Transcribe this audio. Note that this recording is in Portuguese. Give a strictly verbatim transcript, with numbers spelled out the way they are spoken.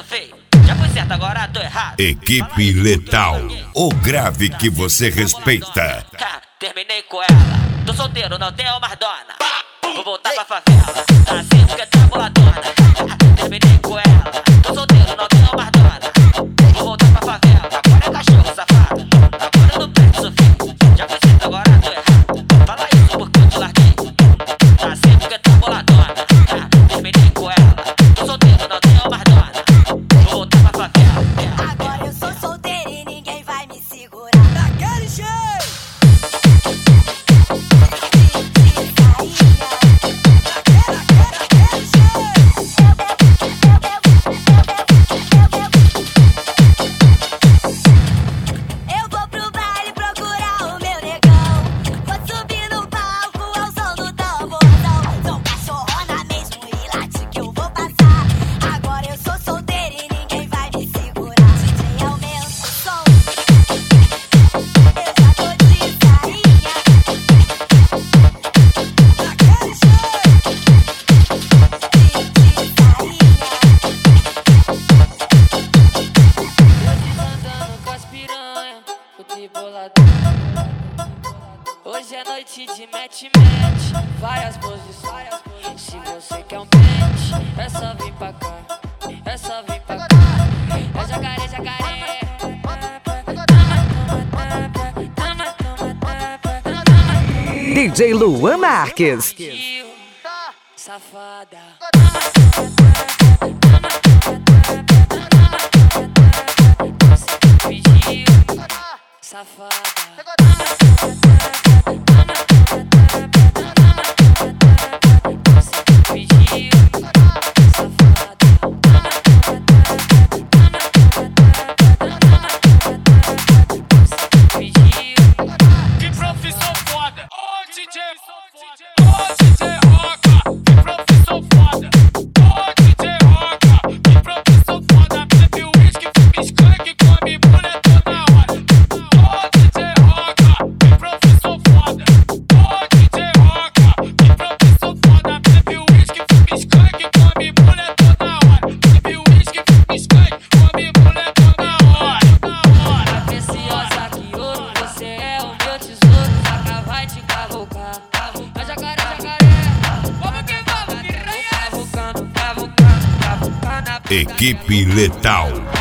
feio. Já foi certo, agora tô errado. Equipe Letal, o grave que você respeita. Terminei com ela, tô solteiro, não tenho mais dona. Vou voltar pra favela, assim porque tá boladona. Terminei com ela, tô solteiro, não tenho mais dona. Vou voltar pra favela, agora é cachorro safado. Agora eu não prendo sofrer, já foi certo, agora tô errado. Fala isso porque eu te larguei, assim porque tá boladona. Terminei com ela, tô solteiro, não tenho mais dona. Vou voltar pra favela. Agora eu sou solteiro e ninguém vai me segurar. Daquele jeito. Hoje é noite de match-match, várias posições. Se você quer um pente, é só vir pra cá, é só vir pra cá. É jacaré, jacaré. D J Luan Marques. Safada. Safada. Que profissão foda! Ô D J, ô D J Roca, que profissão foda! Ô D J Roca, que profissão foda! Bebe uísque, fume skunk, come mulher toda hora. Ô D J Roca, que profissão foda! Ô D J Roca, que profissão foda! Bebe uísque, fume skunk, come mulher toda hora. Bebe uísque, fume skunk, come mulher toda hora. A preciosa que ouro, você é o meu tesouro. Jaca vai te cavucar. A jacaré, jacaré. Vamos que vamos, piranha. Cavucando, cavucando, cavucando. Equipe Letal.